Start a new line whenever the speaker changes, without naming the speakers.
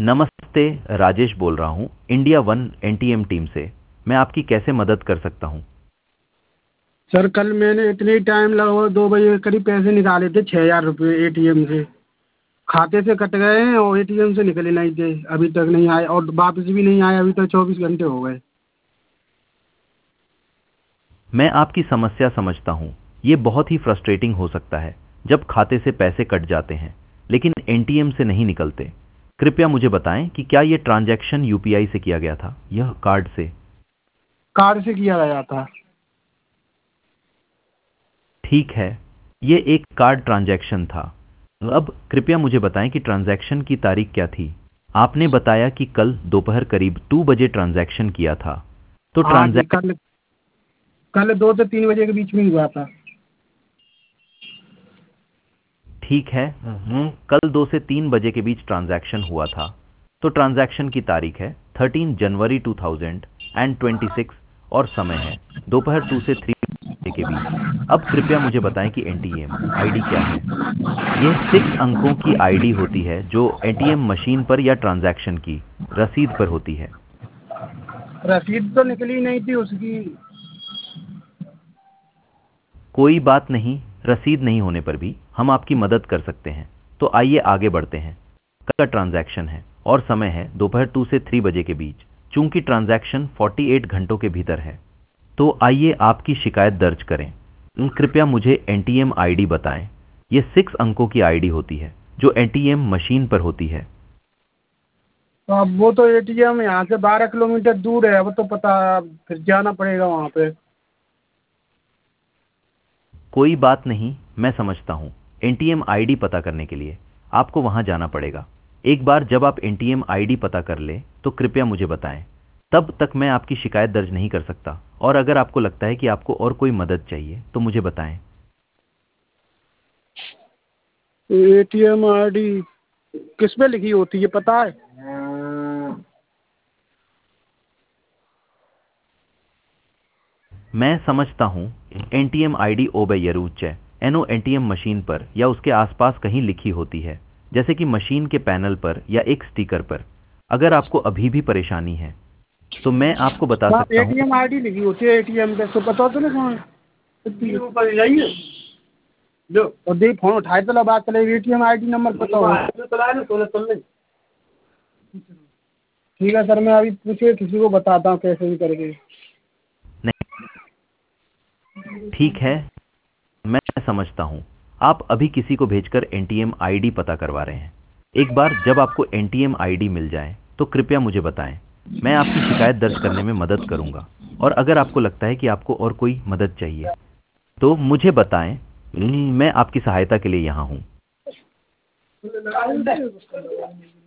नमस्ते, राजेश बोल रहा हूँ इंडिया वन एनटीएम टीम से। मैं आपकी कैसे मदद कर सकता हूँ?
सर कल मैंने इतने टाइम लगभग 2 बजे के करीब पैसे निकाले थे 6,000 रुपये एटीएम से। खाते से कट गए हैं और एटीएम से निकले नहीं थे, अभी तक नहीं आए और वापस भी नहीं आए, अभी तक 24 घंटे हो गए।
मैं आपकी समस्या समझता हूँ। ये बहुत ही फ्रस्ट्रेटिंग हो सकता है जब खाते से पैसे कट जाते हैं लेकिन एनटीएम से नहीं निकलते। कृपया मुझे बताएं कि क्या ये ट्रांजैक्शन यूपीआई से किया गया था, यह कार्ड से?
कार्ड से किया गया था।
ठीक है, ये एक कार्ड ट्रांजैक्शन था। अब कृपया मुझे बताएं कि ट्रांजैक्शन की तारीख क्या थी? आपने बताया कि कल दोपहर करीब 2 बजे ट्रांजैक्शन किया था। तो
हाँ जी,
ट्रांजैक्शन
कल कल 2 से 3 बजे के बीच में हुआ था।
ठीक है। कल 2 से 3 बजे के बीच ट्रांजैक्शन हुआ था। तो ट्रांजैक्शन की तारीख है 13 जनवरी 2026 और समय है दोपहर 2 से 3 बजे के बीच। अब कृपया मुझे बताएं कि एनटीएम आईडी क्या है? यह 6 अंकों की आईडी होती है जो एटीएम मशीन पर या ट्रांजैक्शन की रसीद पर होती है।
रसीद तो निकली नहीं थी उसकी।
कोई बात नहीं, रसीद नहीं होने पर भी हम आपकी मदद कर सकते हैं। तो आइए आगे बढ़ते हैं। कल का ट्रांजैक्शन है और समय है दोपहर 2 से 3 बजे के बीच। चूंकि ट्रांजैक्शन 48 घंटों के भीतर है तो आइए आपकी शिकायत दर्ज करें। कृपया मुझे एनटीएम आईडी बताएं। ये 6 अंकों की आईडी होती है जो एटीएम मशीन पर होती है।
तो अब वो तो एटीएम यहाँ से 12 किलोमीटर दूर है, अब तो पता है, अब फिर जाना पड़ेगा वहाँ पे।
कोई बात नहीं, मैं समझता हूँ। एनटीएम आईडी पता करने के लिए आपको वहां जाना पड़ेगा। एक बार जब आप एनटीएम आईडी पता कर लें तो कृपया मुझे बताएं। तब तक मैं आपकी शिकायत दर्ज नहीं कर सकता। और अगर आपको लगता है कि आपको और कोई मदद चाहिए तो मुझे बताएं।
एटीएम आईडी किस पे लिखी होती है पता है?
मैं समझता हूँ। एनटीएम आईडी ओबेयरूच है एनो एनटीएम मशीन पर या उसके आसपास कहीं लिखी होती है, जैसे कि मशीन के पैनल पर या एक स्टिकर पर। अगर आपको अभी भी परेशानी है तो मैं आपको बता
हाँ,
सकता हूँ।
एटीएम आईडी लिखी होती है एटीएम पे, तो पता तो नहीं कहाँ है। ऊपर जाइए जो और दे फोन उठाए तो बात चलेगी, एटीएम आईडी नंबर पता हो। ठीक है सर, मैं अभी पूछे किसी को बताता हूँ कैसे भी करके।
नहीं, ठीक है, मैं समझता हूँ। आप अभी किसी को भेजकर एनटीएम आईडी पता करवा रहे हैं। एक बार जब आपको एनटीएम आईडी मिल जाए तो कृपया मुझे बताएं। मैं आपकी शिकायत दर्ज करने में मदद करूंगा। और अगर आपको लगता है कि आपको और कोई मदद चाहिए तो मुझे बताएं। मैं आपकी सहायता के लिए यहाँ हूँ।